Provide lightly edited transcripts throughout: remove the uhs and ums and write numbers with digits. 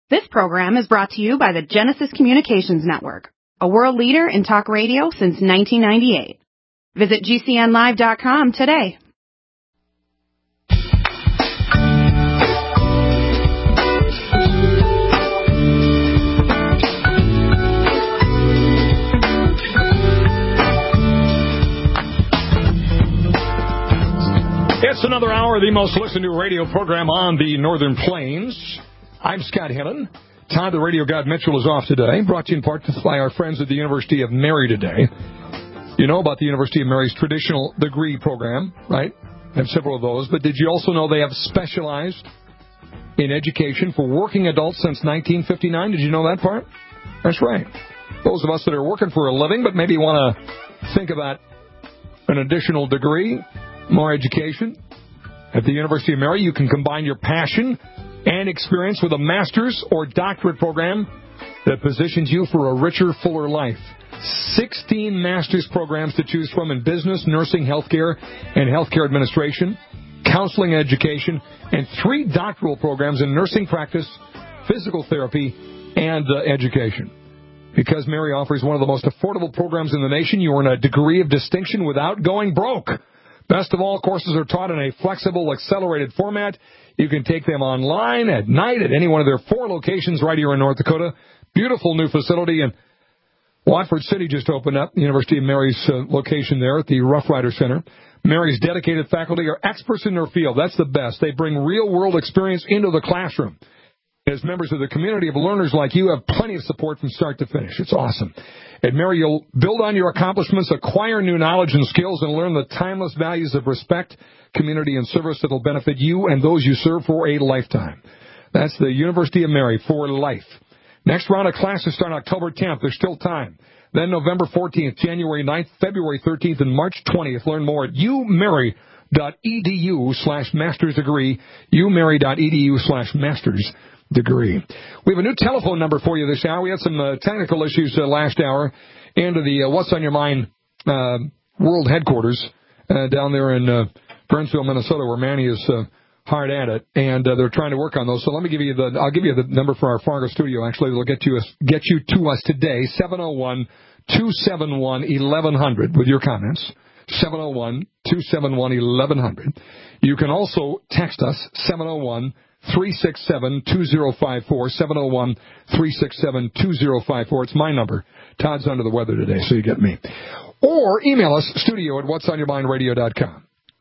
This program is brought to you by the Genesis Communications Network, a world leader in talk radio since 1998. Visit GCNlive.com today. It's another hour of the most listened to radio program on the Northern Plains. I'm Scott Hennon. Todd, the radio god Mitchell, is off today. Brought to you in part by our friends at the University of Mary today. You know about the University of Mary's traditional degree program, right? They have several of those. But did you also know they have specialized in education for working adults since 1959? Did you know that part? That's right. Those of us that are working for a living but maybe want to think about an additional degree, more education. At the University of Mary, you can combine your passion and experience with a master's or doctorate program that positions you for a richer, fuller life. 16 master's programs to choose from in business, nursing, healthcare, and healthcare administration, counseling and education, and 3 doctoral programs in nursing practice, physical therapy, and education. Because Mary offers one of the most affordable programs in the nation, you earn a degree of distinction without going broke. Best of all, courses are taught in a flexible, accelerated format. You can take them online, at night, at any one of their 4 locations right here in North Dakota. Beautiful new facility, and Watford City just opened up, the University of Mary's location there at the Rough Rider Center. Mary's dedicated faculty are experts in their field. That's the best. They bring real-world experience into the classroom. As members of the community of learners like you have plenty of support from start to finish. It's awesome. At Mary, you'll build on your accomplishments, acquire new knowledge and skills, and learn the timeless values of respect, community, and service that will benefit you and those you serve for a lifetime. That's the University of Mary for life. Next round of classes start October 10th. There's still time. Then November 14th, January 9th, February 13th, and March 20th. Learn more at umary.edu/master's degree, umary.edu/master's degree. We have a new telephone number for you this hour. We had some technical issues last hour into the What's on Your Mind world headquarters down there in Burnsville, Minnesota, where Manny is hard at it, and they're trying to work on those. So let me give you I'll give you the number for our Fargo studio. Actually, they'll get you to us today, 701-271-1100 with your comments. 701-271-1100. You can also text us, 701-367-2054, 701-367-2054. It's my number. Todd's under the weather today, so you get me. Or email us, studio@whatsonyourmindradio.com.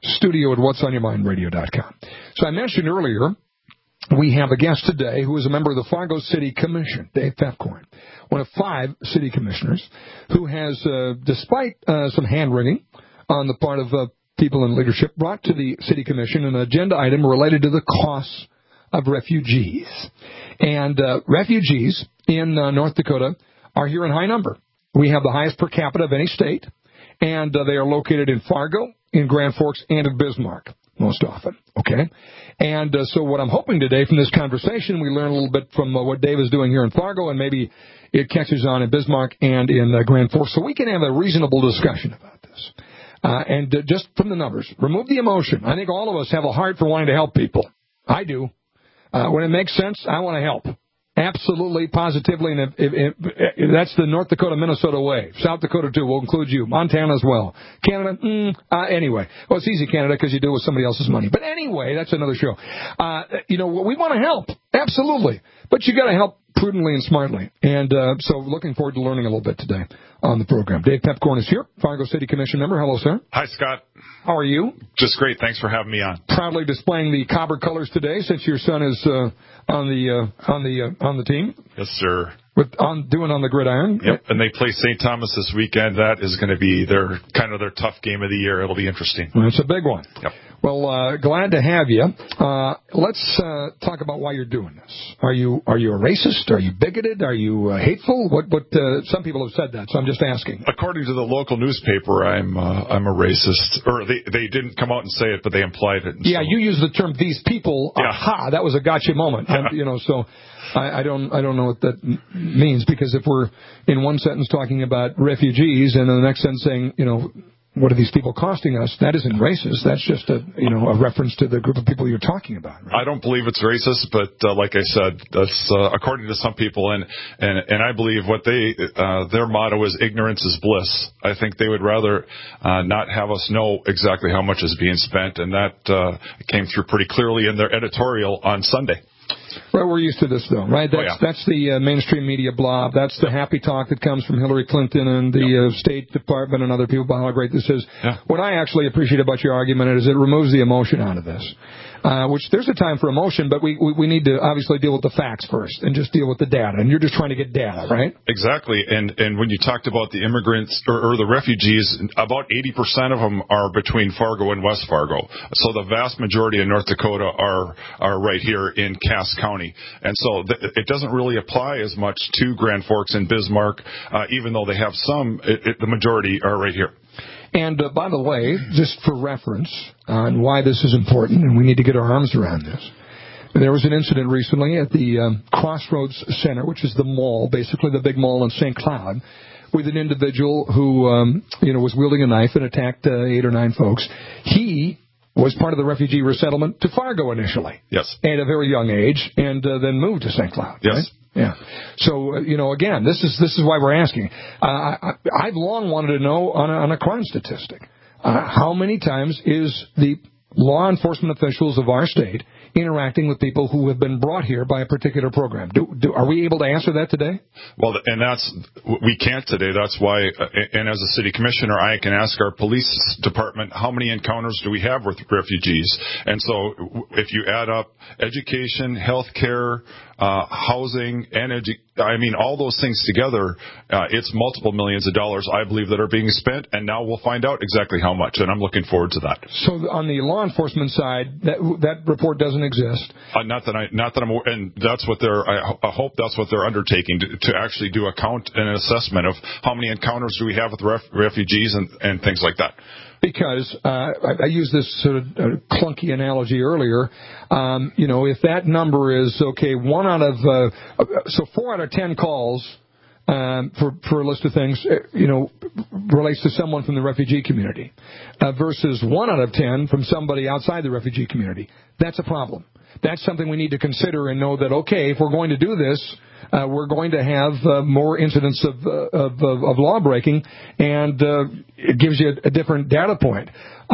studio@whatsonyourmindradio.com. So I mentioned earlier, we have a guest today who is a member of the Fargo City Commission, Dave Pepcorn, one of 5 city commissioners who has, despite some hand-wringing on the part of people in leadership, brought to the City Commission an agenda item related to the costs of refugees. And refugees in North Dakota are here in high number. We have the highest per capita of any state, and they are located in Fargo, in Grand Forks, and in Bismarck, most often. Okay? And so what I'm hoping today from this conversation, we learn a little bit from what Dave is doing here in Fargo, and maybe it catches on in Bismarck and in Grand Forks, so we can have a reasonable discussion about this. And just from the numbers, remove the emotion. I think all of us have a heart for wanting to help people. I do. When it makes sense, I want to help. Absolutely, positively, and if that's the North Dakota, Minnesota way. South Dakota, too, will include you. Montana as well. Canada, anyway. Well, it's easy, Canada, because you do it with somebody else's money. But anyway, that's another show. We want to help. Absolutely. But you got to help prudently and smartly. And so looking forward to learning a little bit today on the program. Dave Pepcorn is here, Fargo City Commission member. Hello, sir. Hi, Scott. How are you? Just great. Thanks for having me on. Proudly displaying the Cobber colors today, since your son is on the team. Yes, sir. Doing on the gridiron. Yep. And they play St. Thomas this weekend. That is going to be their tough game of the year. It'll be interesting. Well, it's a big one. Yep. Well, glad to have you. Let's talk about why you're doing this. Are you a racist? Are you bigoted? Are you hateful? What? Some people have said that, so I'm just asking. According to the local newspaper, I'm a racist. Or they didn't come out and say it, but they implied it. Yeah, so. You used the term "these people." Yeah. Aha, that was a gotcha moment. And, so I don't know what that means, because if we're in one sentence talking about refugees and in the next sentence saying, what are these people costing us? That isn't racist. That's just a reference to the group of people you're talking about. Right? I don't believe it's racist, but like I said, that's according to some people, and I believe what their motto is ignorance is bliss. I think they would rather not have us know exactly how much is being spent, and that came through pretty clearly in their editorial on Sunday. Right, we're used to this, though, right? That's the mainstream media blob. That's the happy talk that comes from Hillary Clinton and the State Department and other people about how great this is. Yeah. What I actually appreciate about your argument is it removes the emotion out of this. Which there's a time for emotion, but we need to obviously deal with the facts first and just deal with the data. And you're just trying to get data, right? Exactly. And when you talked about the immigrants or the refugees, about 80% of them are between Fargo and West Fargo. So the vast majority of North Dakota are right here in Cass County. And so it doesn't really apply as much to Grand Forks and Bismarck, even though they have some. The majority are right here. And by the way, just for reference on why this is important, and we need to get our arms around this, there was an incident recently at the Crossroads Center, which is the mall, basically the big mall in St. Cloud, with an individual who was wielding a knife and attacked 8 or 9 folks. He was part of the refugee resettlement to Fargo initially. Yes. At a very young age, and then moved to St. Cloud. Yes. Right? Yeah. So, again, this is why we're asking. I've long wanted to know on a crime statistic, how many times is the law enforcement officials of our state interacting with people who have been brought here by a particular program? Are we able to answer that today? Well, and we can't today. That's why, and as a city commissioner, I can ask our police department, how many encounters do we have with refugees? And so if you add up education, health care, housing, and all those things together, it's multiple millions of dollars, I believe, that are being spent, and now we'll find out exactly how much, and I'm looking forward to that. So on the law enforcement side, that report doesn't exist? Not that I'm, and that's what I hope that's what they're undertaking, to actually do a count and an assessment of how many encounters do we have with refugees and things like that. Because I used this sort of clunky analogy earlier. If that number is, 4 out of 10 calls for a list of things, relates to someone from the refugee community versus 1 out of 10 from somebody outside the refugee community. That's a problem. That's something we need to consider and know that, if we're going to do this, we're going to have more incidents of law breaking, and it gives you a different data point.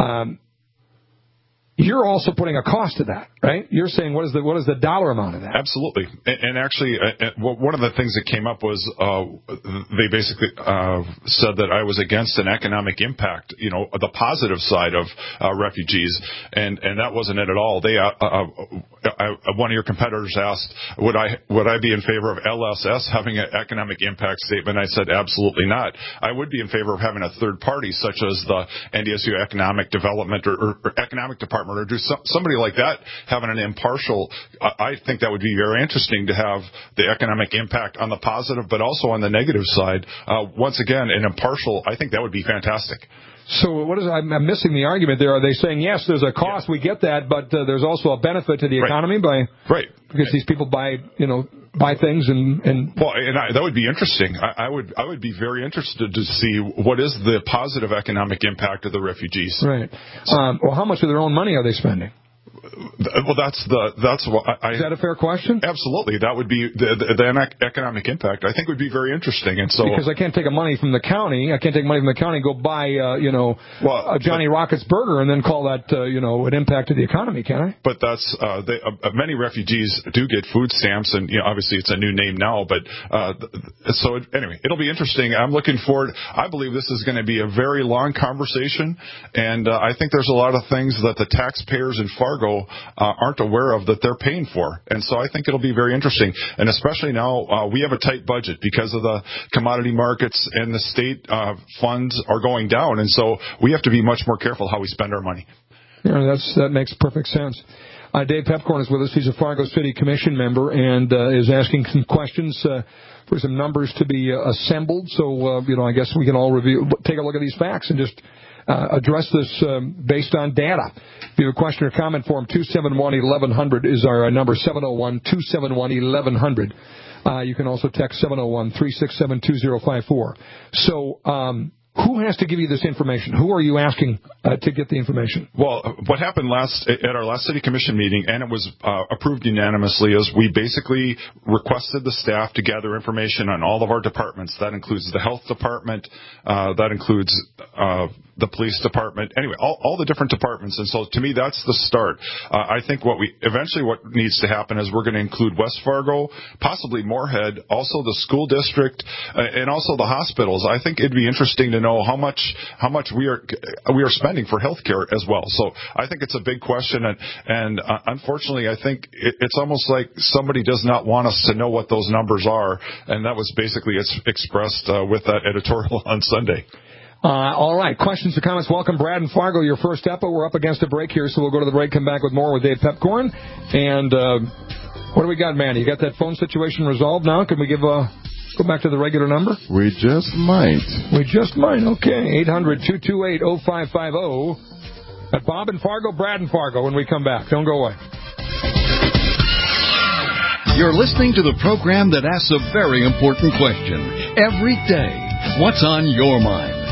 You're also putting a cost to that, right? You're saying what is the dollar amount of that? Absolutely. And actually, one of the things that came up was they basically said that I was against an economic impact, the positive side of refugees, and that wasn't it at all. One of your competitors asked, would I be in favor of LSS having an economic impact statement? I said absolutely not. I would be in favor of having a third party, such as the NDSU Economic Development or Economic Department, or do somebody like that having an impartial. I think that would be very interesting to have the economic impact on the positive, but also on the negative side. Once again, an impartial. I think that would be fantastic. So I'm missing the argument there. Are they saying, yes, there's a cost, we get that, but there's also a benefit to the economy because these people buy things and that would be interesting. I would be very interested to see what is the positive economic impact of the refugees. Right. How much of their own money are they spending? Well, that's what is that a fair question? Absolutely, that would be the economic impact. I think would be very interesting, and so because I can't take money from the county, and go buy a Johnny Rockets burger and then call that an impact to the economy, can I? But that's many refugees do get food stamps, and obviously it's a new name now. But anyway, it'll be interesting. I'm looking forward. I believe this is going to be a very long conversation, and I think there's a lot of things that the taxpayers in Fargo aren't aware of that they're paying for. And so I think it'll be very interesting. And especially now, we have a tight budget because of the commodity markets, and the state funds are going down. And so we have to be much more careful how we spend our money. Yeah, that makes perfect sense. Dave Pepcorn is with us. He's a Fargo City Commission member and is asking some questions for some numbers to be assembled. So, I guess we can all take a look at these facts and just address this based on data. If you have a question or comment, form 271-1100 is our number, 701-271-1100. You can also text 701-367-2054. So Who has to give you this information? Who are you asking to get the information? Well, what happened at our last city commission meeting, and it was approved unanimously, is we basically requested the staff to gather information on all of our departments. That includes the health department, that includes the police department, anyway, all the different departments. And so to me, that's the start. I think what needs to happen is we're going to include West Fargo, possibly Moorhead, also the school district, and also the hospitals. I think it'd be interesting to know how much we are spending for healthcare as well. So I think it's a big question, and unfortunately, I think it's almost like somebody does not want us to know what those numbers are, and that was basically expressed with that editorial on Sunday. All right. Questions or comments? Welcome, Brad and Fargo. Your first step. We're up against a break here, so we'll go to the break, come back with more with Dave Pepcorn. And what do we got, Manny? You got that phone situation resolved now? Can we go back to the regular number? We just might. Okay. 800-228-0550. At Bob and Fargo, Brad and Fargo when we come back. Don't go away. You're listening to the program that asks a very important question every day. What's on your mind?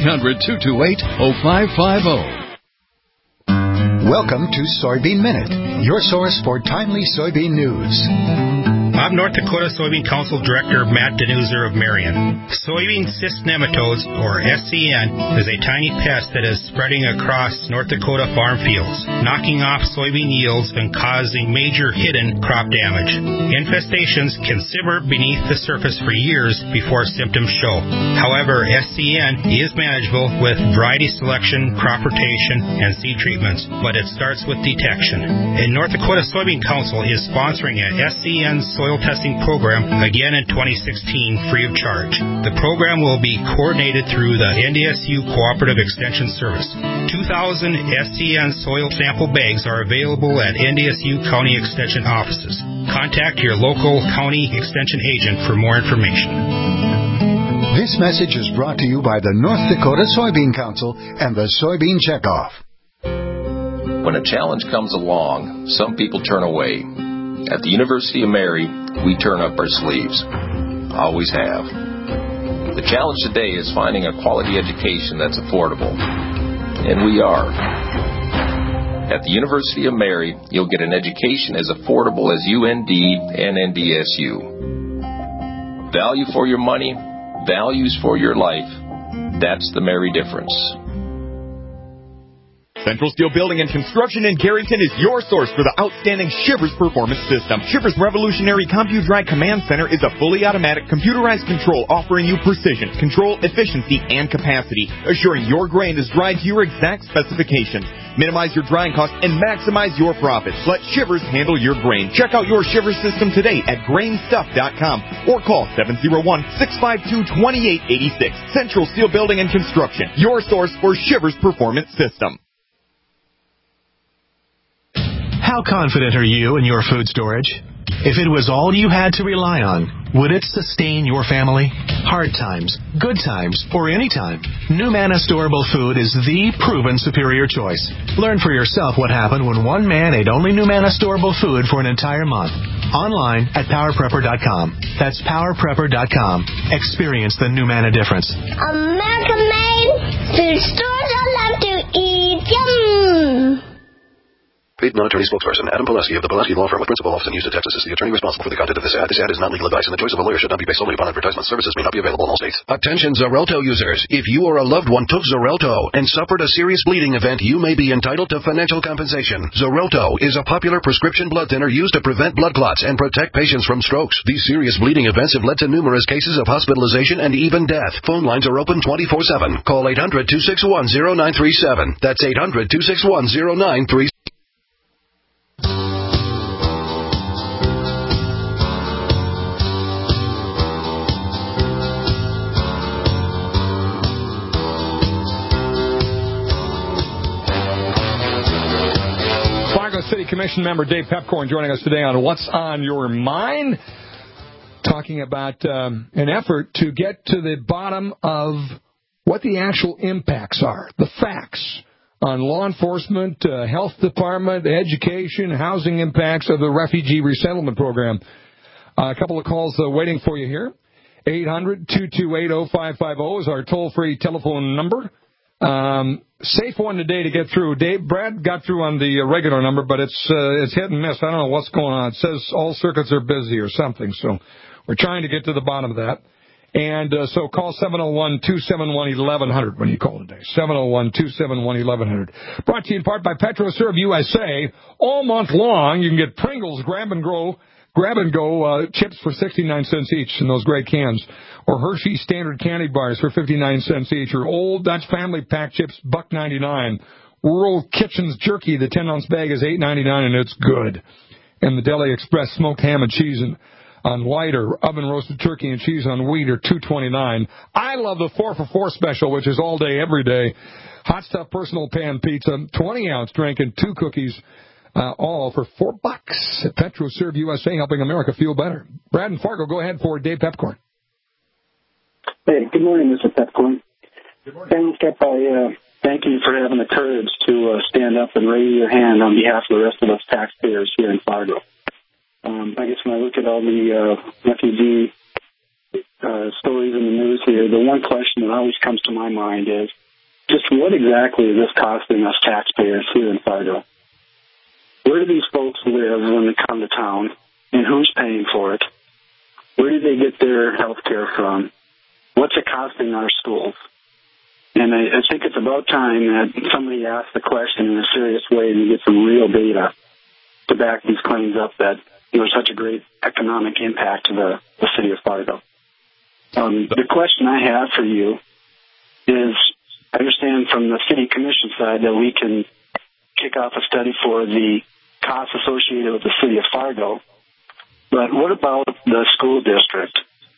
800-228-0550. Welcome to Soybean Minute, your source for timely soybean news. I'm North Dakota Soybean Council Director Matt Denuser of Marion. Soybean cyst nematodes, or SCN, is a tiny pest that is spreading across North Dakota farm fields, knocking off soybean yields and causing major hidden crop damage. Infestations can simmer beneath the surface for years before symptoms show. However, SCN is manageable with variety selection, crop rotation, and seed treatments, but it starts with detection. And North Dakota Soybean Council is sponsoring an SCN soil testing program again in 2016 free of charge. The program will be coordinated through the NDSU Cooperative Extension Service. 2,000 SCN soil sample bags are available at NDSU County Extension offices. Contact your local county extension agent for more information. This message is brought to you by the North Dakota Soybean Council and the Soybean Checkoff. When a challenge comes along, some people turn away. At the University of Mary, we turn up our sleeves. Always have. The challenge today is finding a quality education that's affordable. And we are. At the University of Mary, you'll get an education as affordable as UND and NDSU. Value for your money, values for your life. That's the Mary difference. Central Steel Building and Construction in Carrington is your source for the outstanding Shivers Performance System. Shivers Revolutionary CompuDry Command Center is a fully automatic computerized control offering you precision, control, efficiency, and capacity, assuring your grain is dried to your exact specifications. Minimize your drying costs and maximize your profits. Let Shivers handle your grain. Check out your Shivers system today at grainstuff.com or call 701-652-2886. Central Steel Building and Construction, your source for Shivers Performance System. How confident are you in your food storage? If it was all you had to rely on, would it sustain your family? Hard times, good times, or any time, NuManna Storable Food is the proven superior choice. Learn for yourself what happened when one man ate only NuManna Storable Food for an entire month. Online at PowerPrepper.com. That's PowerPrepper.com. Experience the NuManna difference. American-made food stores I love to eat. Yum! Paid non-attorney spokesperson Adam Pileski of the Pileski Law Firm with principal office in Houston, Texas is the attorney responsible for the content of this ad. This ad is not legal advice, and the choice of a lawyer should not be based solely upon advertisement. Services may not be available in all states. Attention Xarelto users. If you or a loved one took Xarelto and suffered a serious bleeding event, you may be entitled to financial compensation. Xarelto is a popular prescription blood thinner used to prevent blood clots and protect patients from strokes. These serious bleeding events have led to numerous cases of hospitalization and even death. Phone lines are open 24/7. Call 800-261-0937. That's 800-261-0937. City Commission member Dave Pepcorn joining us today on What's on Your Mind, talking about an effort to get to the bottom of what the actual impacts are, the facts on law enforcement, health department, education, housing impacts of the refugee resettlement program. A couple of calls waiting for you here. 800-228-0550 is our toll-free telephone number. Safe one today to get through. Brad got through on the regular number, but it's hit and miss. I don't know what's going on. It says all circuits are busy or something, so we're trying to get to the bottom of that. And so call 701-271-1100 when you call today. 701-271-1100. Brought to you in part by PetroServe USA. All month long, you can get Pringles Grab and Go chips for 69 cents each in those great cans, or Hershey Standard Candy Bars for 59 cents each, or Old Dutch Family Pack chips $1.99. World Kitchens Jerky, the 10-ounce bag is $8.99, and it's good. And the Deli Express smoked ham and cheese on white, or oven roasted turkey and cheese on wheat are $2.29. I love the 4-for-4 special, which is all day, every day. Hot stuff personal pan pizza, 20-ounce drink, and 2 cookies. All for $4 at PetroServe USA, helping America feel better. Brad and Fargo, go ahead for Dave Pepcorn. Hey, good morning, Mr. Pepcorn. Good morning. I thank you for having the courage to stand up and raise your hand on behalf of the rest of us taxpayers here in Fargo. I guess when I look at all the refugee stories in the news here, the one question that always comes to my mind is just what exactly is this costing us taxpayers here in Fargo? Where do these folks live when they come to town, and who's paying for it? Where do they get their health care from? What's it costing our schools? And I think it's about time that somebody asks the question in a serious way and you get some real data to back these claims up that there's such a great economic impact to the city of Fargo. The question I have for you is, I understand from the city commission side that we can kick off a study for the costs associated with the city of Fargo, but what about the school district?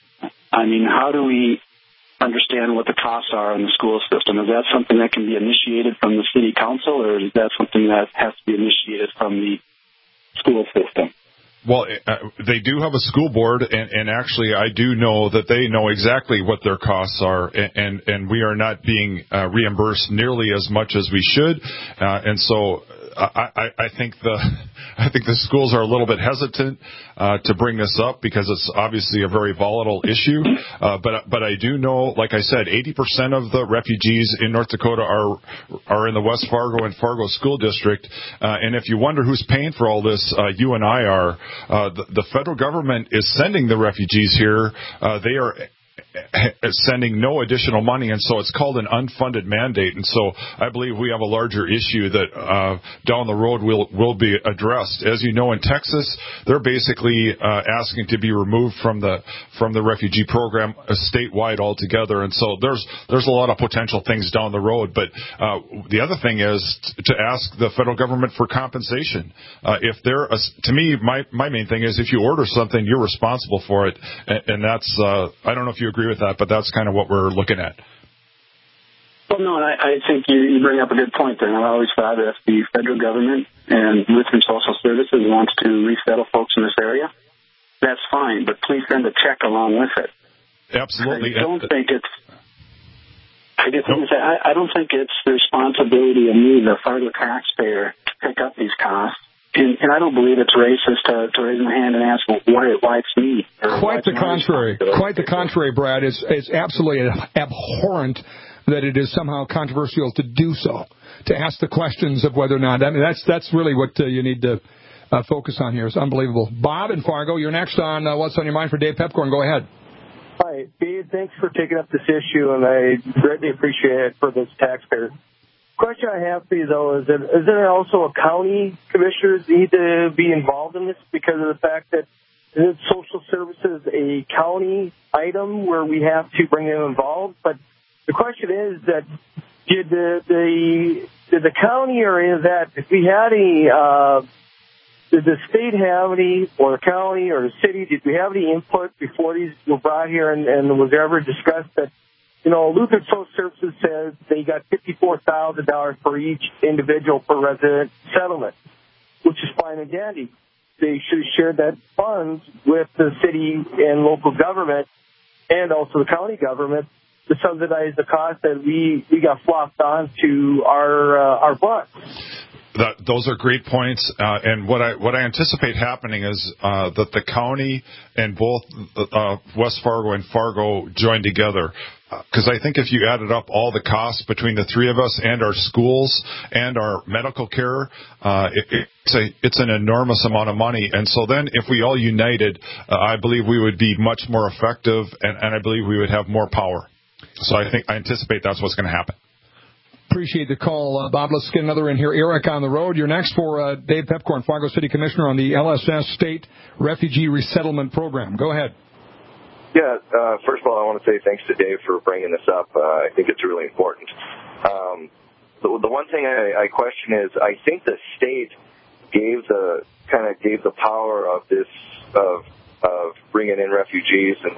I mean, how do we understand what the costs are in the school system? Is that something that can be initiated from the city council, or is that something that has to be initiated from the school system? Well, they do have a school board, and actually I do know that they know exactly what their costs are, and we are not being reimbursed nearly as much as we should, and so I think the schools are a little bit hesitant to bring this up because it's obviously a very volatile issue. But I do know, like I said, 80% of the refugees in North Dakota are in the West Fargo and Fargo School District. And if you wonder who's paying for all this, you and I are. The federal government is sending the refugees here. They are sending no additional money, and so it's called an unfunded mandate. And so I believe we have a larger issue that down the road will be addressed. As you know, in Texas, they're basically asking to be removed from the refugee program statewide altogether. And so there's a lot of potential things down the road. But the other thing is to ask the federal government for compensation. If they're to me, my main thing is if you order something, you're responsible for it, and that's I don't know if you agree with that, but that's kind of what we're looking at. Well, no, I think you bring up a good point there. And I always thought that if the federal government and Lutheran Social Services wants to resettle folks in this area, that's fine, but please send a check along with it. Absolutely. I don't think it's the responsibility of me, the Fargo taxpayer, to pick up these costs. And I don't believe it's racist to raise my hand and ask, well, why it's me. Quite the contrary. Quite the contrary, Brad. It's absolutely abhorrent that it is somehow controversial to do so, to ask the questions of whether or not. I mean, that's really what you need to focus on here. It's unbelievable. Bob in Fargo, you're next on What's on Your Mind for Dave Pepcorn. Go ahead. Hi, Dave. Thanks for taking up this issue, and I greatly appreciate it for this taxpayer. Question I have for you, though, is there also a county commissioners need to be involved in this because of the fact that social services a county item where we have to bring them involved? But the question is that did the county or is that if we had did the state have any, or the county or the city, did we have any input before these were brought here and was there ever discussed that, you know, Lutheran Social Services says they got $54,000 for each individual per resident settlement, which is fine and dandy. They should have shared that funds with the city and local government and also the county government to subsidize the cost that we got flopped onto our butts. Those are great points, and what I anticipate happening is that the county and both West Fargo and Fargo join together. Because I think if you added up all the costs between the three of us and our schools and our medical care, it's an enormous amount of money. And so then if we all united, I believe we would be much more effective, and I believe we would have more power. So I anticipate that's what's going to happen. Appreciate the call, Bob. Let's get another in here. Eric on the road. You're next for Dave Pepcorn, Fargo City Commissioner on the LSS State Refugee Resettlement Program. Go ahead. Yeah, first of all, I want to say thanks to Dave for bringing this up. I think it's really important. The one thing I question is, I think the state gave the power of this of bringing in refugees and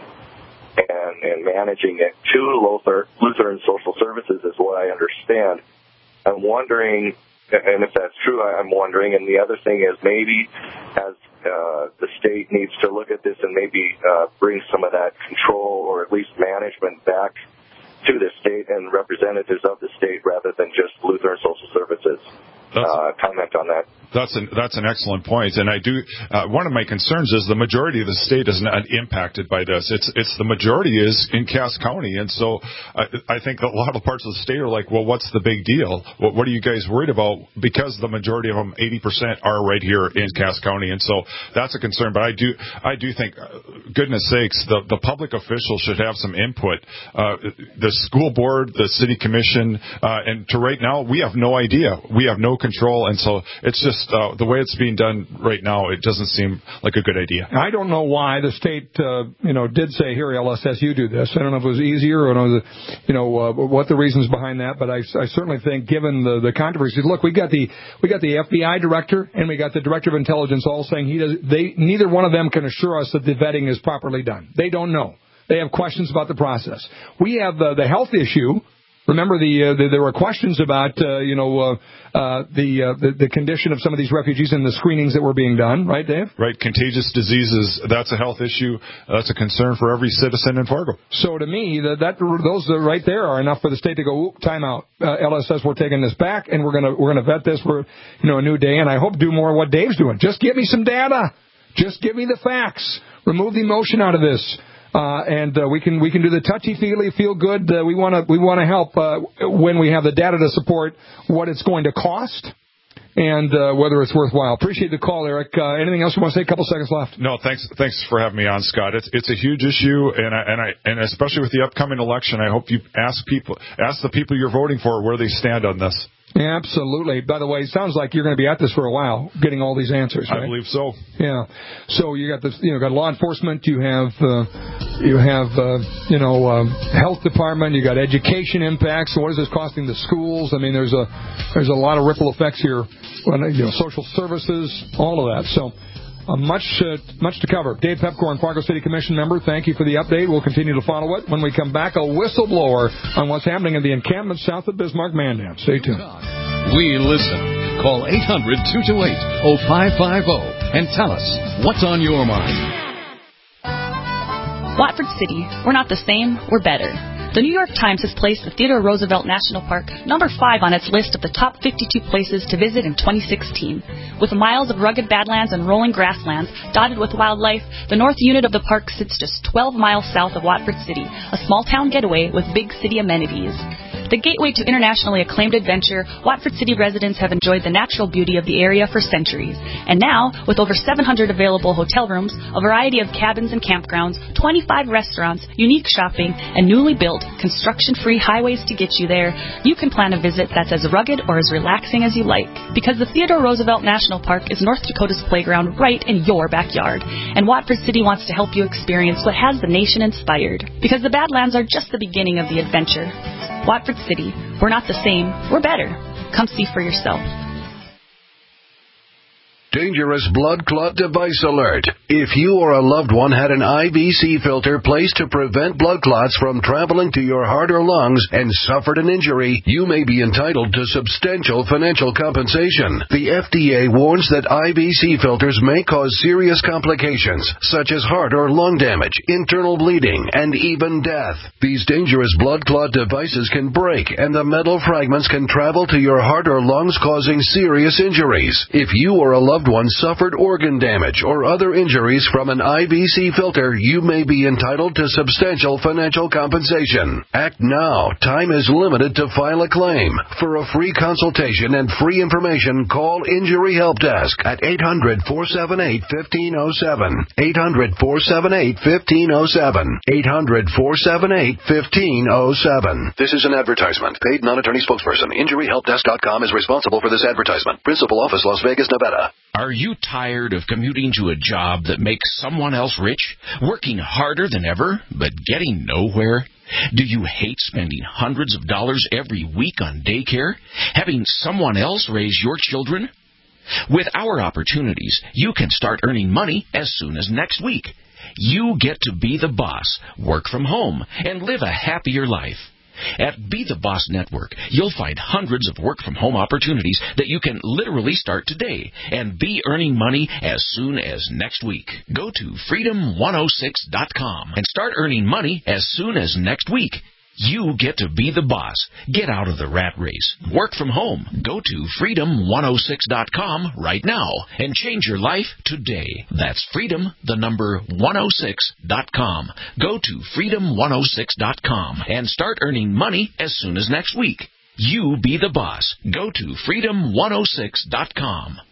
managing it to Lutheran Social Services, is what I understand. I'm wondering, and if that's true, I'm wondering. And the other thing is, maybe as the state needs to look at this and maybe bring some of that control or at least management back to the state and representatives of the state rather than just Lutheran Social Services. Comment on that. That's an excellent point, and I do. One of my concerns is the majority of the state is not impacted by this. It's the majority is in Cass County, and so I think that a lot of parts of the state are like, well, what's the big deal? What are you guys worried about? Because the majority of them, 80%, are right here in Cass County, and so that's a concern. But I do think, goodness sakes, the public officials should have some input. The school board, the city commission, and to right now, we have no idea. We have no control, and so it's just the way it's being done right now, it doesn't seem like a good idea. I don't know why the state, did say, here, LSS, you do this. I don't know if it was easier or, what the reasons behind that, but I certainly think, given the controversy, look, we got the FBI director and we got the director of intelligence all saying neither one of them can assure us that the vetting is properly done. They don't know. They have questions about the process. We have the health issue. Remember, there were questions about, the condition of some of these refugees and the screenings that were being done, right, Dave? Right. Contagious diseases, that's a health issue. That's a concern for every citizen in Fargo. So to me, those right there are enough for the state to go, time out. LSS, we're taking this back, and we're gonna vet this for, a new day, and I hope do more of what Dave's doing. Just give me some data. Just give me the facts. Remove the emotion out of this. And we can do the touchy-feely, feel-good. We want to help when we have the data to support what it's going to cost and whether it's worthwhile. Appreciate the call, Eric. Anything else you want to say? A couple seconds left. No, thanks for having me on, Scott. It's a huge issue, and especially with the upcoming election, I hope you ask the people you're voting for where they stand on this. Absolutely. By the way, it sounds like you're going to be at this for a while, getting all these answers, right? I believe so. Yeah. So you got this, got law enforcement, you have health department, you got education impacts. So what is this costing the schools? I mean, there's a lot of ripple effects here. Social services, all of that. So much to cover. Dave Pepcorn, Fargo City Commission member, thank you for the update. We'll continue to follow it. When we come back, a whistleblower on what's happening in the encampment south of Bismarck, Mandan. Stay tuned. We listen. Call 800-228-0550 and tell us what's on your mind. Watford City, we're not the same, we're better. The New York Times has placed the Theodore Roosevelt National Park number 5 on its list of the top 52 places to visit in 2016. With miles of rugged badlands and rolling grasslands dotted with wildlife, the north unit of the park sits just 12 miles south of Watford City, a small-town getaway with big city amenities. The gateway to internationally acclaimed adventure, Watford City residents have enjoyed the natural beauty of the area for centuries. And now, with over 700 available hotel rooms, a variety of cabins and campgrounds, 25 restaurants, unique shopping, and newly built, construction-free highways to get you there, you can plan a visit that's as rugged or as relaxing as you like. Because the Theodore Roosevelt National Park is North Dakota's playground right in your backyard. And Watford City wants to help you experience what has the nation inspired. Because the Badlands are just the beginning of the adventure. Watford City, we're not the same, we're better. Come see for yourself. Dangerous blood clot device alert. If you or a loved one had an IVC filter placed to prevent blood clots from traveling to your heart or lungs and suffered an injury, you may be entitled to substantial financial compensation. The FDA warns that IVC filters may cause serious complications, such as heart or lung damage, internal bleeding, and even death. These dangerous blood clot devices can break, and the metal fragments can travel to your heart or lungs, causing serious injuries. If you or a loved one suffered organ damage or other injuries from an IVC filter, you may be entitled to substantial financial compensation. Act now. Time is limited to file a claim. For a free consultation and free information, call Injury Help Desk at 800-478-1507. 800-478-1507. 800-478-1507. This is an advertisement. Paid non-attorney spokesperson. InjuryHelpDesk.com is responsible for this advertisement. Principal office, Las Vegas, Nevada. Are you tired of commuting to a job that makes someone else rich? Working harder than ever, but getting nowhere? Do you hate spending hundreds of dollars every week on daycare? Having someone else raise your children? With our opportunities, you can start earning money as soon as next week. You get to be the boss, work from home, and live a happier life. At Be the Boss Network, you'll find hundreds of work-from-home opportunities that you can literally start today and be earning money as soon as next week. Go to freedom106.com and start earning money as soon as next week. You get to be the boss. Get out of the rat race. Work from home. Go to freedom106.com right now and change your life today. That's freedom106.com. Go to freedom106.com and start earning money as soon as next week. You be the boss. Go to freedom106.com.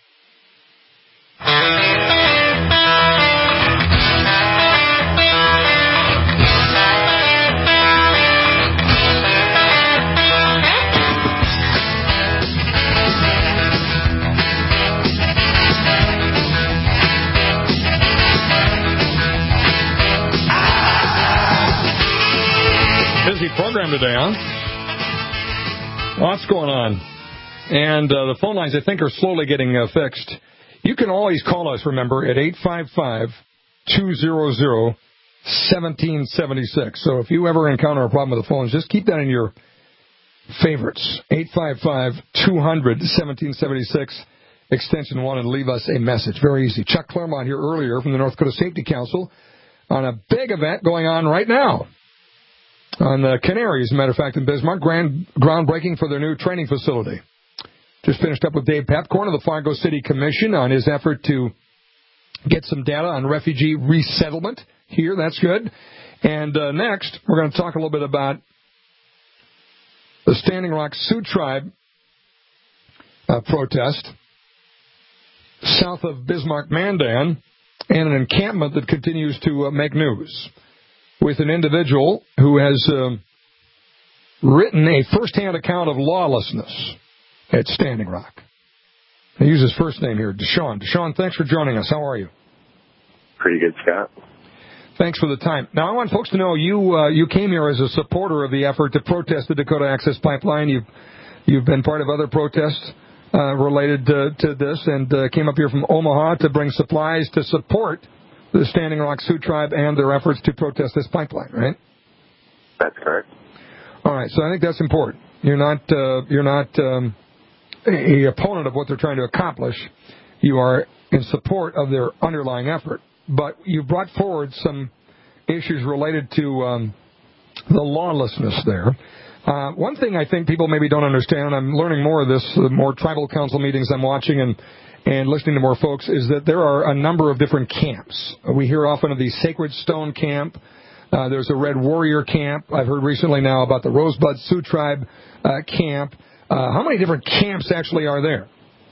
Busy program today, huh? Lots going on. And the phone lines, I think, are slowly getting fixed. You can always call us, remember, at 855-200-1776. So if you ever encounter a problem with the phones, just keep that in your favorites. 855-200-1776, extension 1, and leave us a message. Very easy. Chuck Claremont here earlier from the North Dakota Safety Council on a big event going on right now on the Canaries, as a matter of fact, in Bismarck, groundbreaking for their new training facility. Just finished up with Dave Pepcorn of the Fargo City Commission on his effort to get some data on refugee resettlement here. That's good. And next, we're going to talk a little bit about the Standing Rock Sioux Tribe protest south of Bismarck-Mandan and an encampment that continues to make news, with an individual who has written a first-hand account of lawlessness at Standing Rock. I use his first name here, Deshaun. Deshaun, thanks for joining us. How are you? Pretty good, Scott. Thanks for the time. Now, I want folks to know you came here as a supporter of the effort to protest the Dakota Access Pipeline. You've been part of other protests related to this, and came up here from Omaha to bring supplies to support the Standing Rock Sioux Tribe and their efforts to protest this pipeline, right? That's correct. All right, so I think that's important. You're not an opponent of what they're trying to accomplish. You are in support of their underlying effort. But you brought forward some issues related to the lawlessness there. One thing I think people maybe don't understand, and I'm learning more of this, the more tribal council meetings I'm watching and listening to more folks, is that there are a number of different camps. We hear often of the Sacred Stone Camp. There's a Red Warrior Camp. I've heard recently now about the Rosebud Sioux Tribe Camp. How many different camps actually are there?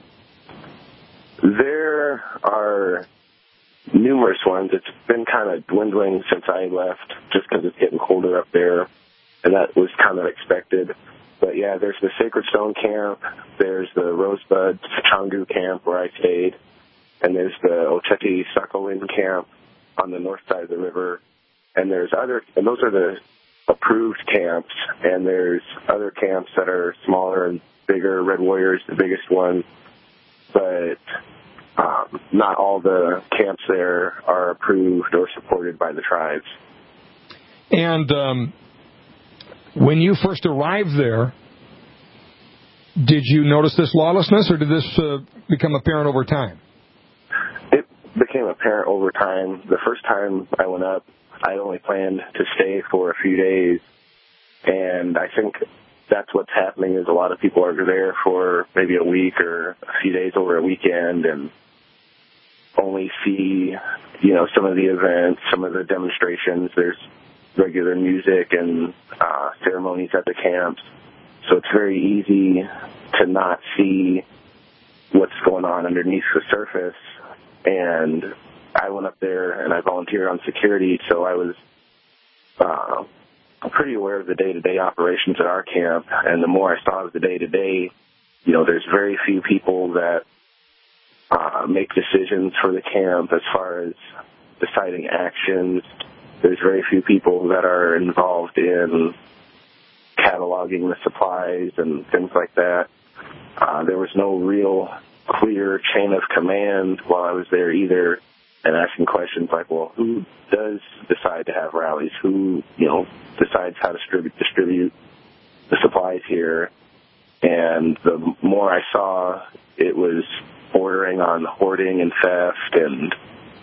There are numerous ones. It's been kind of dwindling since I left, just because it's getting colder up there, and that was kind of expected. But yeah, there's the Sacred Stone Camp, there's the Rosebud Changu Camp where I stayed, and there's the Ocheti Sakolin Camp on the north side of the river, and those are the approved camps, and there's other camps that are smaller and bigger. Red Warrior is the biggest one, but not all the camps there are approved or supported by the tribes. And when you first arrived there, did you notice this lawlessness, or did this become apparent over time? It became apparent over time. The first time I went up, I only planned to stay for a few days, and I think that's what's happening is a lot of people are there for maybe a week or a few days over a weekend and only see, some of the events, some of the demonstrations. There's regular music and ceremonies at the camps. So it's very easy to not see what's going on underneath the surface. And I went up there and I volunteered on security, so I was pretty aware of the day-to-day operations at our camp. And the more I saw of the day-to-day, there's very few people that make decisions for the camp as far as deciding actions. There's very few people that are involved in cataloging the supplies and things like that. There was no real clear chain of command while I was there either, and asking questions like, well, who does decide to have rallies? Who, decides how to distribute the supplies here? And the more I saw, it was bordering on hoarding and theft, and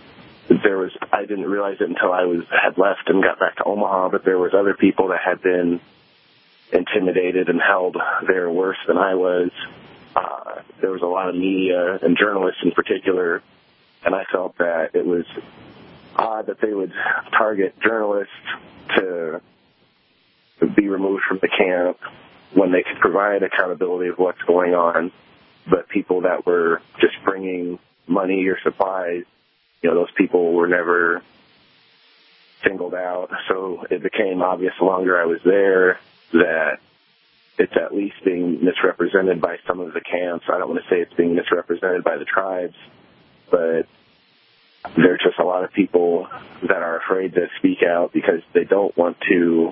I didn't realize it until I had left and got back to Omaha, but there was other people that had been intimidated and held there worse than I was. There was a lot of media and journalists in particular, and I felt that it was odd that they would target journalists to be removed from the camp when they could provide accountability of what's going on. But people that were just bringing money or supplies, those people were never singled out. So it became obvious the longer I was there that it's at least being misrepresented by some of the camps. I don't want to say it's being misrepresented by the tribes, but there's just a lot of people that are afraid to speak out because they don't want to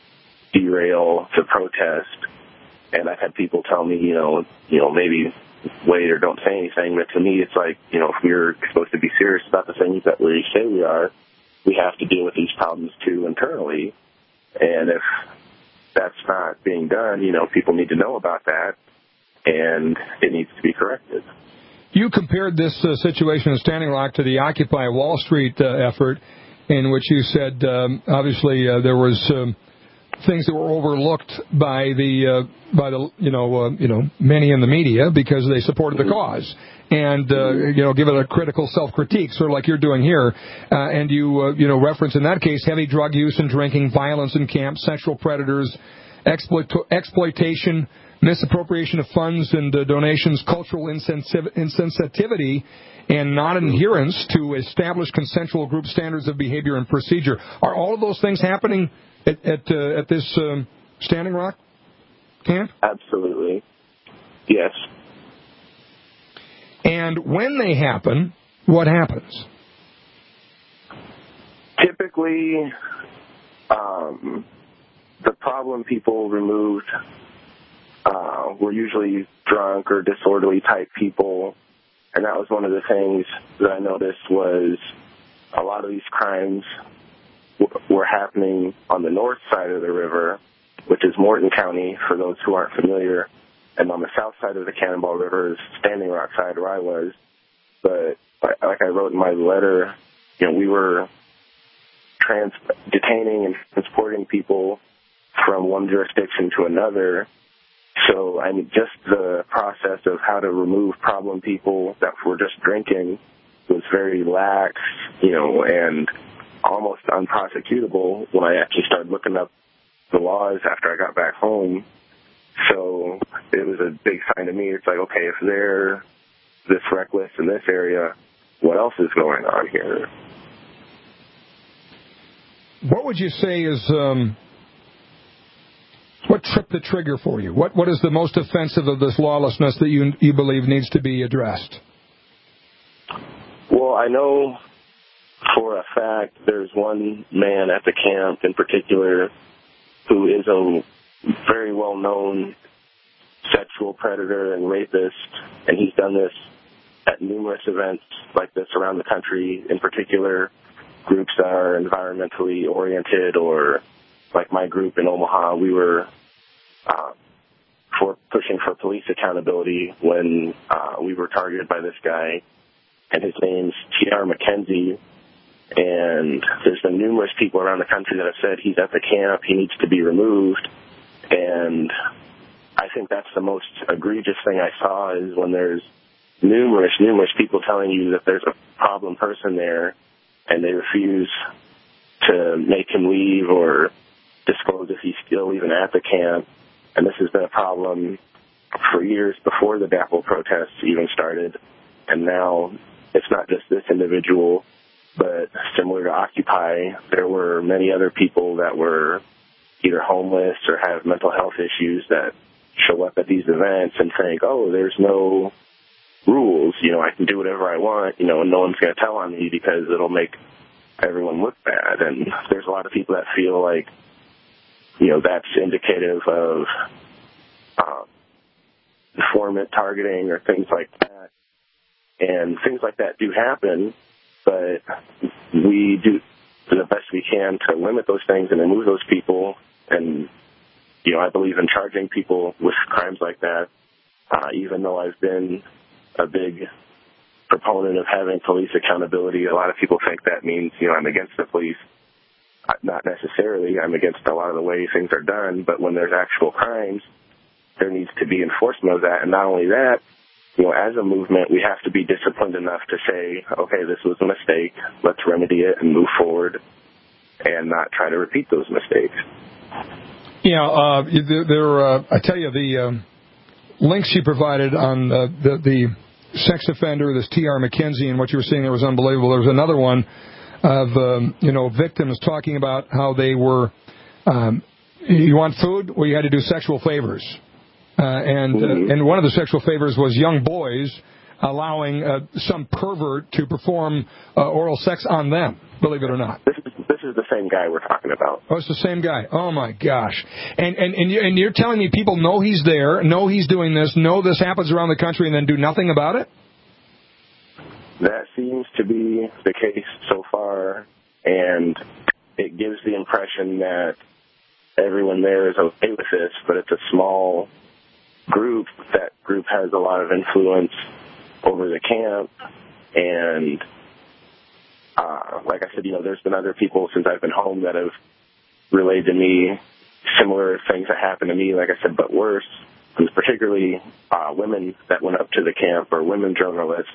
derail the protest. And I've had people tell me, maybe wait or don't say anything. But to me, it's like, if we're supposed to be serious about the things that we say we are, we have to deal with these problems too internally. And if that's not being done, people need to know about that, and it needs to be corrected. You compared this situation in Standing Rock to the Occupy Wall Street effort, in which you said obviously there was things that were overlooked by the many in the media because they supported the cause, and give it a critical self-critique, sort of like you're doing here. And you reference in that case heavy drug use and drinking, violence in camps, sexual predators, exploitation, misappropriation of funds and donations, cultural insensitivity, and non-adherence to established consensual group standards of behavior and procedure. Are all of those things happening at this Standing Rock camp? Absolutely. Yes. And when they happen, what happens? Typically, the problem people removed were usually drunk or disorderly type people, and that was one of the things that I noticed was a lot of these crimes were happening on the north side of the river, which is Morton County, for those who aren't familiar, and on the south side of the Cannonball River is Standing Rock side where I was. But like I wrote in my letter, we were detaining and transporting people from one jurisdiction to another. So, just the process of how to remove problem people that were just drinking was very lax, and almost unprosecutable when I actually started looking up the laws after I got back home. So it was a big sign to me. It's like, okay, if they're this reckless in this area, what else is going on here? What would you say is what tripped the trigger for you? What is the most offensive of this lawlessness that you believe needs to be addressed? Well, I know for a fact there's one man at the camp in particular who is a very well-known sexual predator and rapist, and he's done this at numerous events like this around the country. In particular, groups that are environmentally oriented, or like my group in Omaha, we were pushing for police accountability when we were targeted by this guy, and his name's T.R. McKenzie. And there's been numerous people around the country that have said he's at the camp, he needs to be removed. And I think that's the most egregious thing I saw, is when there's numerous people telling you that there's a problem person there, and they refuse to make him leave or disclose if he's still even at the camp. And this has been a problem for years before the DAPL protests even started. And now it's not just this individual, but similar to Occupy, there were many other people that were either homeless or have mental health issues that show up at these events and think, oh, there's no rules, I can do whatever I want, and no one's going to tell on me because it'll make everyone look bad. And there's a lot of people that feel like, that's indicative of informant targeting or things like that. And things like that do happen, but we do the best we can to limit those things and remove those people. And, I believe in charging people with crimes like that, even though I've been a big proponent of having police accountability. A lot of people think that means, I'm against the police. Not necessarily. I'm against a lot of the way things are done, but when there's actual crimes, there needs to be enforcement of that. And not only that, as a movement, we have to be disciplined enough to say, okay, this was a mistake, let's remedy it and move forward and not try to repeat those mistakes. I tell you, the links you provided on the sex offender, this T.R. McKenzie, and what you were saying there was unbelievable. There was another one of, victims talking about how they were, you want food? Well, you had to do sexual favors. And one of the sexual favors was young boys allowing some pervert to perform oral sex on them, believe it or not. This is the same guy we're talking about. Oh, it's the same guy. Oh, my gosh. And you're telling me people know he's there, know he's doing this, know this happens around the country, and then do nothing about it? That seems to be the case so far, and it gives the impression that everyone there is okay with this, but it's a small group. That group has a lot of influence over the camp, and like I said, there's been other people since I've been home that have relayed to me similar things that happened to me, like I said, but worse. And particularly women that went up to the camp, or women journalists.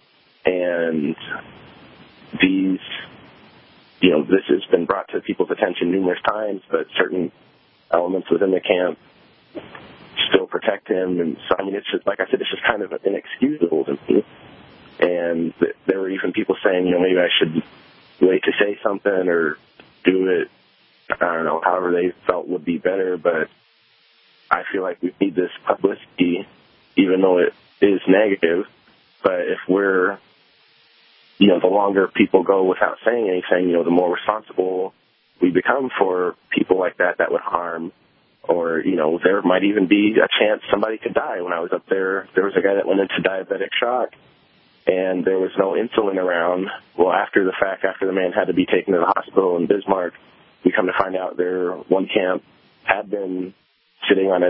And these, this has been brought to people's attention numerous times, but certain elements within the camp still protect him. And so, it's just, like I said, it's just kind of inexcusable to me. And there were even people saying, maybe I should wait to say something or do it, I don't know, however they felt would be better. But I feel like we need this publicity, even though it is negative. But if we're, the longer people go without saying anything, the more responsible we become for people like that would harm. Or, there might even be a chance somebody could die. When I was up there, there was a guy that went into diabetic shock, and there was no insulin around. Well, after the fact, after the man had to be taken to the hospital in Bismarck, we come to find out one camp had been sitting on a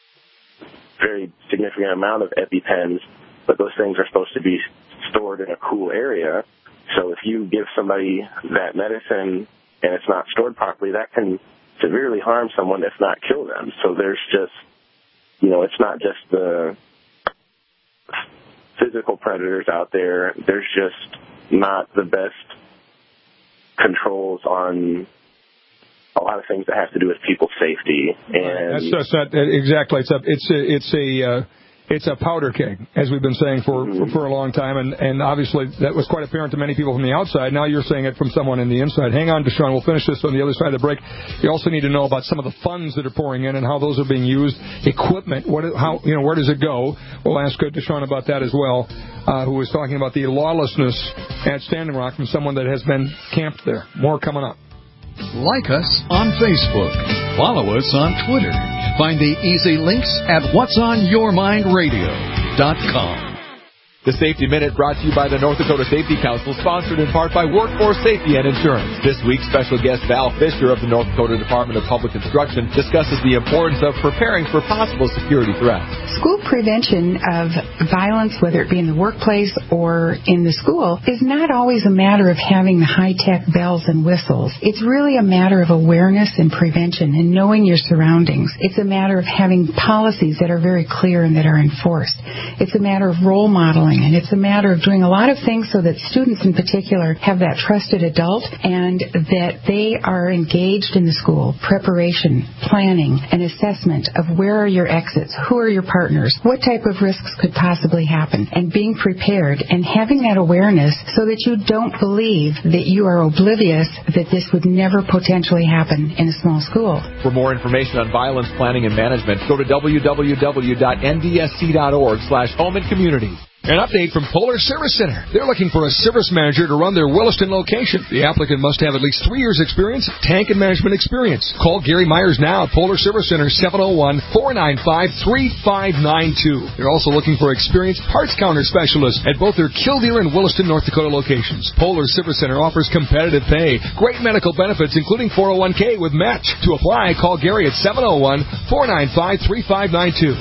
very significant amount of EpiPens, but those things are supposed to be stored in a cool area. So if you give somebody that medicine and it's not stored properly, that can severely harm someone, if not kill them. So there's just, it's not just the physical predators out there. There's just not the best controls on a lot of things that have to do with people's safety. And that's not exactly. It's a powder keg, as we've been saying for a long time, and obviously that was quite apparent to many people from the outside. Now you're saying it from someone in the inside. Hang on, Deshaun, we'll finish this on the other side of the break. You also need to know about some of the funds that are pouring in and how those are being used, equipment, where does it go? We'll ask Deshaun about that as well, who was talking about the lawlessness at Standing Rock from someone that has been camped there. More coming up. Like us on Facebook. Follow us on Twitter. Find the easy links at whatsonyourmindradio.com. The Safety Minute brought to you by the North Dakota Safety Council, sponsored in part by Workforce Safety and Insurance. This week, special guest Val Fisher of the North Dakota Department of Public Instruction discusses the importance of preparing for possible security threats. School prevention of violence, whether it be in the workplace or in the school, is not always a matter of having the high-tech bells and whistles. It's really a matter of awareness and prevention and knowing your surroundings. It's a matter of having policies that are very clear and that are enforced. It's a matter of role modeling. And it's a matter of doing a lot of things so that students in particular have that trusted adult and that they are engaged in the school, preparation, planning, and assessment of where are your exits, who are your partners, what type of risks could possibly happen, and being prepared and having that awareness so that you don't believe that you are oblivious that this would never potentially happen in a small school. For more information on violence planning and management, go to www.ndsc.org/home and communities. An update from Polar Service Center. They're looking for a service manager to run their Williston location. The applicant must have at least 3 years experience, tank and management experience. Call Gary Myers now at Polar Service Center, 701-495-3592. They're also looking for experienced parts counter specialists at both their Killdeer and Williston, North Dakota locations. Polar Service Center offers competitive pay, great medical benefits, including 401k with match. To apply, call Gary at 701-495-3592.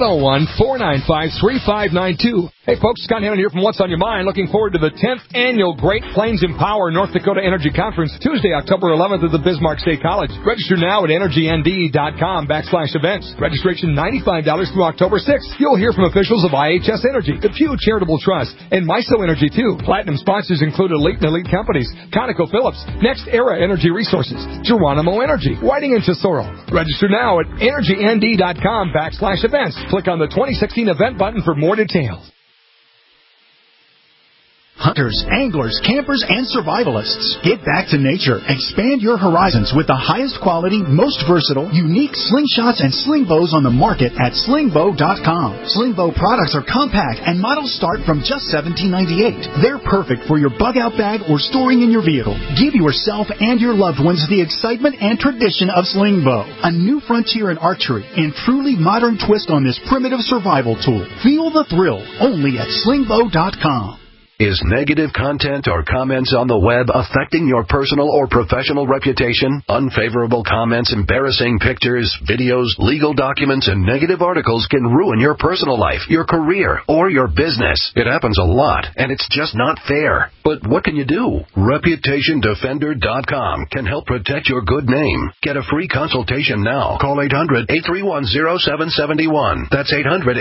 701-495-3592. Hey folks, Scott Hannon here from What's on Your Mind. Looking forward to the 10th annual Great Plains Empower North Dakota Energy Conference, Tuesday, October 11th at the Bismarck State College. Register now at energynd.com/events. Registration $95 through October 6th. You'll hear from officials of IHS Energy, the Pew Charitable Trust, and MISO Energy too. Platinum sponsors include elite and elite companies, ConocoPhillips, Next Era Energy Resources, Geronimo Energy, Whiting and Tesoro. Register now at energynd.com/events. Click on the 2016 event button for more details. Hunters, anglers, campers, and survivalists. Get back to nature. Expand your horizons with the highest quality, most versatile, unique slingshots and sling bows on the market at slingbow.com. Slingbow products are compact and models start from just $17.98. They're perfect for your bug out bag or storing in your vehicle. Give yourself and your loved ones the excitement and tradition of Slingbow, a new frontier in archery and truly modern twist on this primitive survival tool. Feel the thrill only at slingbow.com. Is negative content or comments on the web affecting your personal or professional reputation? Unfavorable comments, embarrassing pictures, videos, legal documents, and negative articles can ruin your personal life, your career, or your business. It happens a lot, and it's just not fair. But what can you do? ReputationDefender.com can help protect your good name. Get a free consultation now. Call 800-831-0771. That's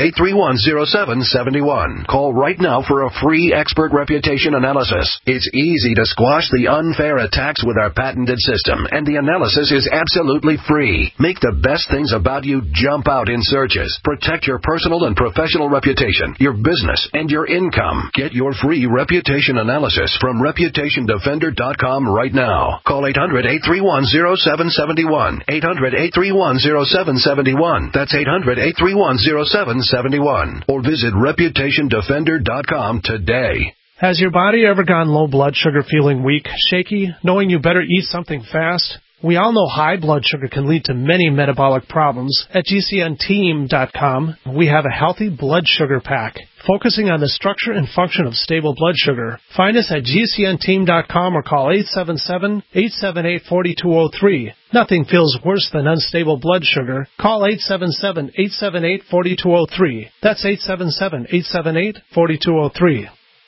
800-831-0771. Call right now for a free expert reputation analysis. It's easy to squash the unfair attacks with our patented system, and the analysis is absolutely free. Make the best things about you jump out in searches. Protect your personal and professional reputation, your business, and your income. Get your free reputation analysis from ReputationDefender.com right now. Call 800-831-0771. 800-831-0771. That's 800-831-0771. Or visit ReputationDefender.com today. Has your body ever gone low blood sugar, feeling weak, shaky, knowing you better eat something fast? We all know high blood sugar can lead to many metabolic problems. At GCNteam.com, we have a healthy blood sugar pack, focusing on the structure and function of stable blood sugar. Find us at GCNteam.com or call 877-878-4203. Nothing feels worse than unstable blood sugar. Call 877-878-4203. That's 877-878-4203.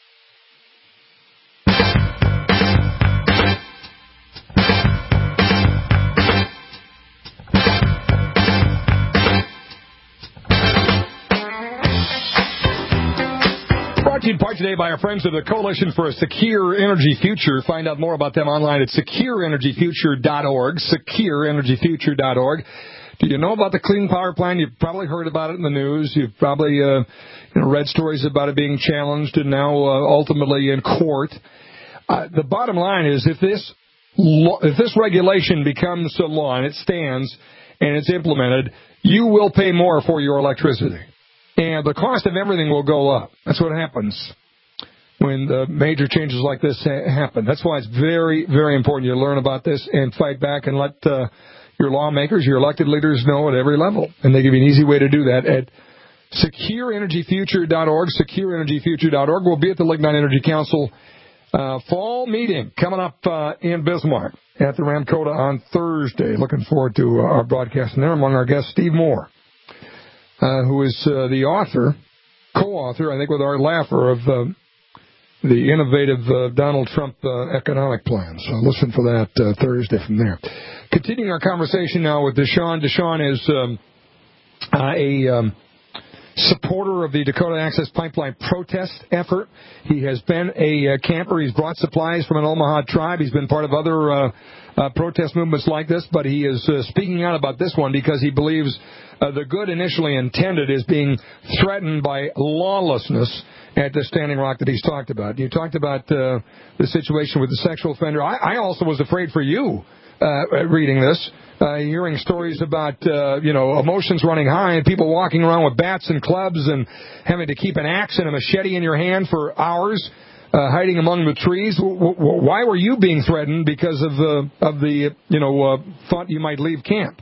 In part today by our friends of the Coalition for a Secure Energy Future. Find out more about them online at secureenergyfuture.org, secureenergyfuture.org. Do you know about the Clean Power Plan? You've probably heard about it in the news. You've probably read stories about it being challenged and now ultimately in court. The bottom line is if this regulation becomes a law and it stands and it's implemented, you will pay more for your electricity. And the cost of everything will go up. That's what happens when the major changes like this happen. That's why it's very, very important you learn about this and fight back and let your lawmakers, your elected leaders know at every level. And they give you an easy way to do that at SecureEnergyFuture.org, SecureEnergyFuture.org. We'll be at the Lignite Energy Council fall meeting coming up in Bismarck at the Ramkota on Thursday. Looking forward to our broadcast. And there among our guests, Steve Moore, who is the author, co-author, I think, with Art Laffer of the innovative Donald Trump economic plan. So listen for that Thursday from there. Continuing our conversation now with Deshaun. Deshaun is a supporter of the Dakota Access Pipeline protest effort. He has been a camper. He's brought supplies from an Omaha tribe. He's been part of other protest movements like this, but he is speaking out about this one because he believes the good initially intended is being threatened by lawlessness at the Standing Rock that he's talked about. You talked about the situation with the sexual offender. I also was afraid for you reading this. Hearing stories about, emotions running high and people walking around with bats and clubs and having to keep an axe and a machete in your hand for hours, hiding among the trees. Why were you being threatened because of the thought you might leave camp?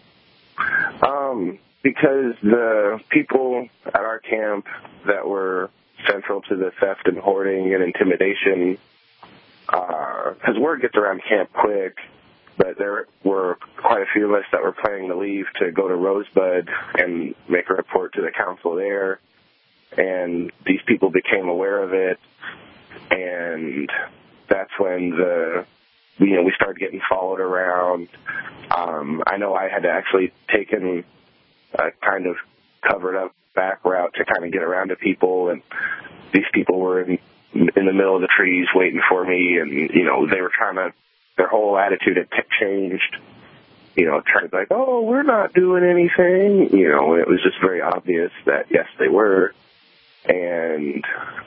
Because the people at our camp that were central to the theft and hoarding and intimidation, because word gets around camp quick, but there were quite a few of us that were planning to leave to go to Rosebud and make a report to the council there. And these people became aware of it, and that's when we started getting followed around. I know I had to actually taken a kind of covered up back route to kind of get around to people, and these people were in the middle of the trees waiting for me, and they were trying to. Their whole attitude had changed, trying to be like, oh, we're not doing anything. It was just very obvious that, yes, they were. And,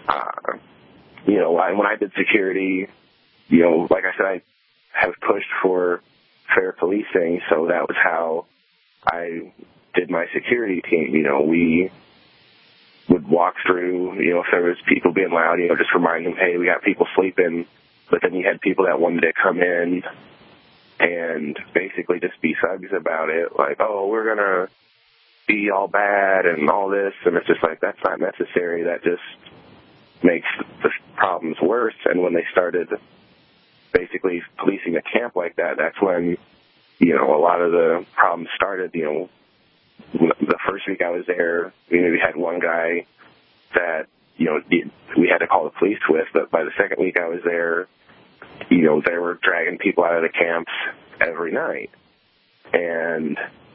when I did security, like I said, I have pushed for fair policing, so that was how I did my security team. We would walk through, if there was people being loud, just remind them, hey, we got people sleeping. But then you had people that wanted to come in and basically just be thugs about it, like, oh, we're going to be all bad and all this. And it's just like, that's not necessary. That just makes the problems worse. And when they started basically policing a camp like that, that's when, a lot of the problems started. The first week I was there, we had one guy that, we had to call the police with, but by the second week I was there, they were dragging people out of the camps every night. And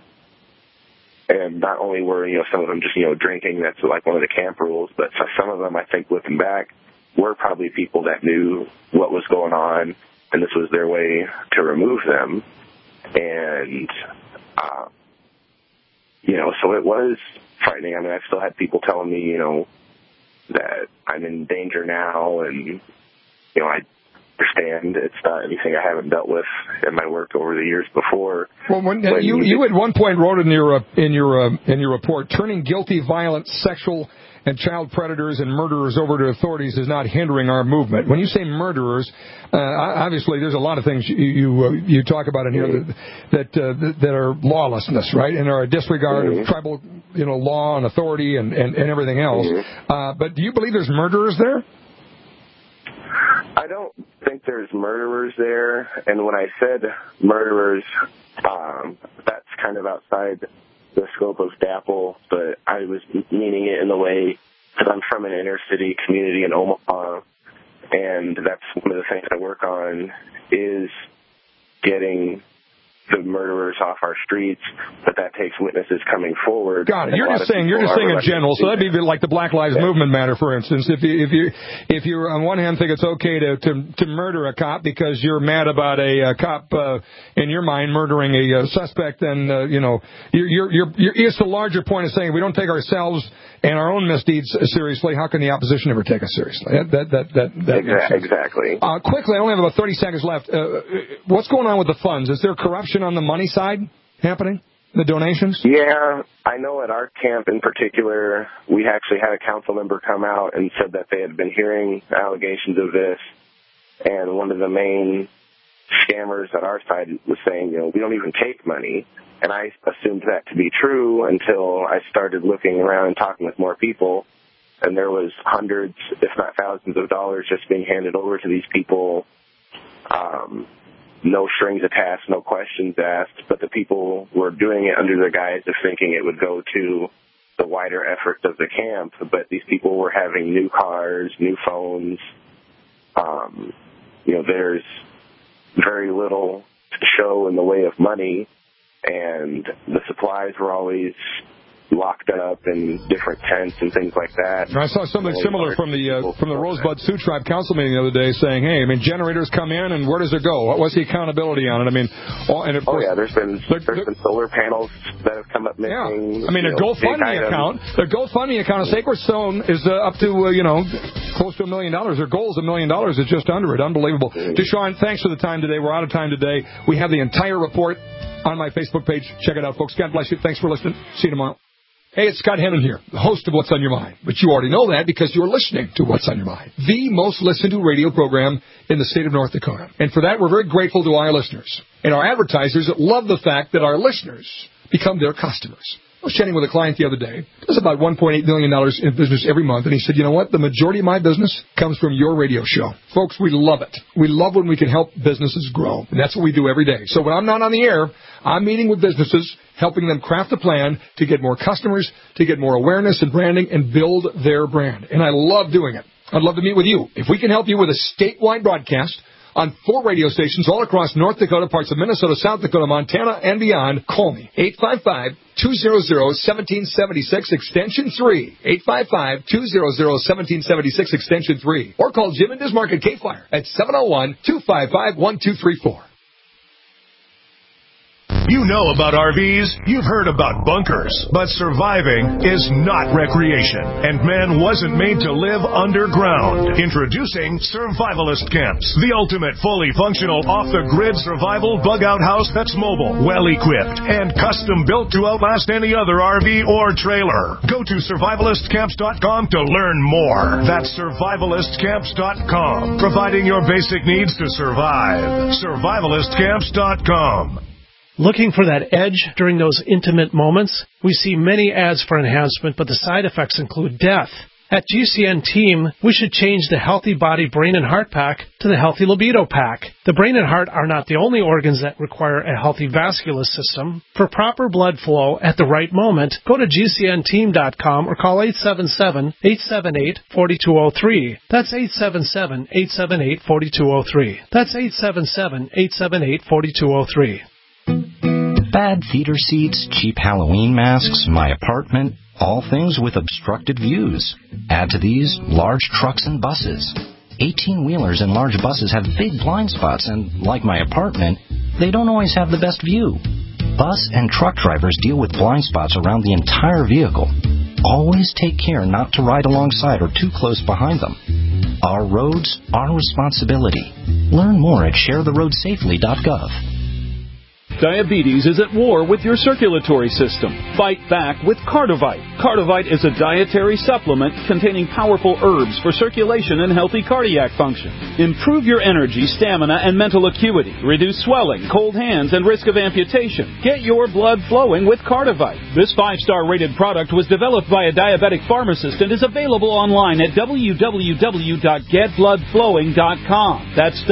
not only were, some of them just, drinking, that's like one of the camp rules, but some of them, I think, looking back, were probably people that knew what was going on, and this was their way to remove them. And, so it was frightening. I mean, I still had people telling me, that I'm in danger now, and, I understand it's not anything I haven't dealt with in my work over the years before. Well, you at one point wrote in your report, turning guilty, violent, sexual, and child predators and murderers over to authorities is not hindering our movement. When you say murderers, obviously there's a lot of things you talk about in here that are lawlessness, right, and are a disregard of tribal law and authority and everything else. But do you believe there's murderers there? I don't think there's murderers there, and when I said murderers, that's kind of outside the scope of DAPL, but I was meaning it in the way because I'm from an inner city community in Omaha, and that's one of the things I work on is getting the murderers off our streets, but that takes witnesses coming forward. Got it. You're just saying in general. So that'd be like the Black Lives Movement matter, for instance. If you on one hand think it's okay to murder a cop because you're mad about a cop in your mind murdering a suspect, then it's the larger point of saying if we don't take ourselves and our own misdeeds seriously, how can the opposition ever take us seriously? Exactly. Quickly, I only have about 30 seconds left. What's going on with the funds? Is there corruption on the money side happening? The donations? Yeah, I know at our camp in particular, we actually had a council member come out and said that they had been hearing allegations of this, and one of the main scammers on our side was saying, we don't even take money. And I assumed that to be true until I started looking around and talking with more people. And there was hundreds, if not thousands of dollars just being handed over to these people. No strings attached, no questions asked. But the people were doing it under the guise of thinking it would go to the wider efforts of the camp. But these people were having new cars, new phones. There's very little to show in the way of money. And the supplies were always locked up in different tents and things like that. I saw something similar from the Rosebud Sioux Tribe Council meeting the other day saying, hey, generators come in, and where does it go? What's the accountability on it? There's been solar panels that have come up missing. Yeah. A GoFundMe account of Sacred Stone is up to, close to $1 million. Their goal is $1 million. It's just under it. Unbelievable. Deshaun, thanks for the time today. We're out of time today. We have the entire report on my Facebook page. Check it out, folks. God bless you. Thanks for listening. See you tomorrow. Hey, it's Scott Hennon here, the host of What's on Your Mind. But you already know that because you're listening to What's on Your Mind, the most listened to radio program in the state of North Dakota. And for that, we're very grateful to our listeners and our advertisers that love the fact that our listeners become their customers. I was chatting with a client the other day. Does about $1.8 million in business every month. And he said, you know what? The majority of my business comes from your radio show. Folks, we love it. We love when we can help businesses grow. And that's what we do every day. So when I'm not on the air, I'm meeting with businesses, helping them craft a plan to get more customers, to get more awareness and branding, and build their brand. And I love doing it. I'd love to meet with you. If we can help you with a statewide broadcast on 4 radio stations all across North Dakota, parts of Minnesota, South Dakota, Montana, and beyond, call me. 855-200-1776, extension 3. 855-200-1776, extension 3. Or call Jim and Bismarck at K-Fire at 701-255-1234. You know about RVs, you've heard about bunkers, but surviving is not recreation, and man wasn't made to live underground. Introducing Survivalist Camps, the ultimate fully functional off-the-grid survival bug-out house that's mobile, well-equipped, and custom-built to outlast any other RV or trailer. Go to survivalistcamps.com to learn more. That's survivalistcamps.com, providing your basic needs to survive. Survivalistcamps.com. Looking for that edge during those intimate moments? We see many ads for enhancement, but the side effects include death. At GCN Team, we should change the Healthy Body, Brain, and Heart Pack to the Healthy Libido Pack. The brain and heart are not the only organs that require a healthy vascular system. For proper blood flow at the right moment, go to GCNteam.com or call 877-878-4203. That's 877-878-4203. That's 877-878-4203. Bad theater seats, cheap Halloween masks, my apartment, all things with obstructed views. Add to these large trucks and buses. 18-wheelers and large buses have big blind spots, and like my apartment, they don't always have the best view. Bus and truck drivers deal with blind spots around the entire vehicle. Always take care not to ride alongside or too close behind them. Our roads, our responsibility. Learn more at sharetheroadsafely.gov. Diabetes is at war with your circulatory system. Fight back with Cardivite. Cardivite is a dietary supplement containing powerful herbs for circulation and healthy cardiac function. Improve your energy, stamina, and mental acuity. Reduce swelling, cold hands, and risk of amputation. Get your blood flowing with Cardivite. This 5-star rated product was developed by a diabetic pharmacist and is available online at www.getbloodflowing.com. That's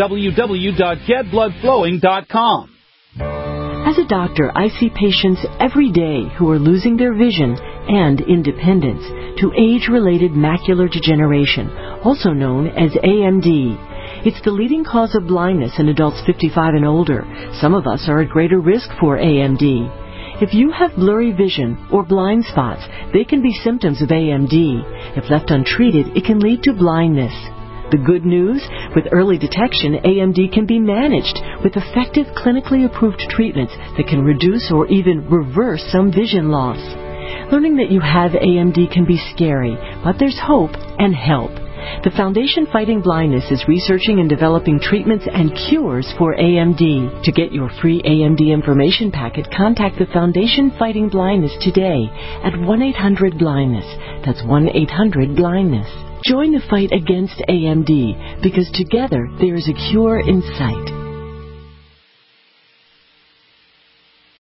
www.getbloodflowing.com. As a doctor, I see patients every day who are losing their vision and independence to age-related macular degeneration, also known as AMD. It's the leading cause of blindness in adults 55 and older. Some of us are at greater risk for AMD. If you have blurry vision or blind spots, they can be symptoms of AMD. If left untreated, it can lead to blindness. The good news? With early detection, AMD can be managed with effective clinically approved treatments that can reduce or even reverse some vision loss. Learning that you have AMD can be scary, but there's hope and help. The Foundation Fighting Blindness is researching and developing treatments and cures for AMD. To get your free AMD information packet, contact the Foundation Fighting Blindness today at 1-800-BLINDNESS. That's 1-800-BLINDNESS. Join the fight against AMD, because together there is a cure in sight.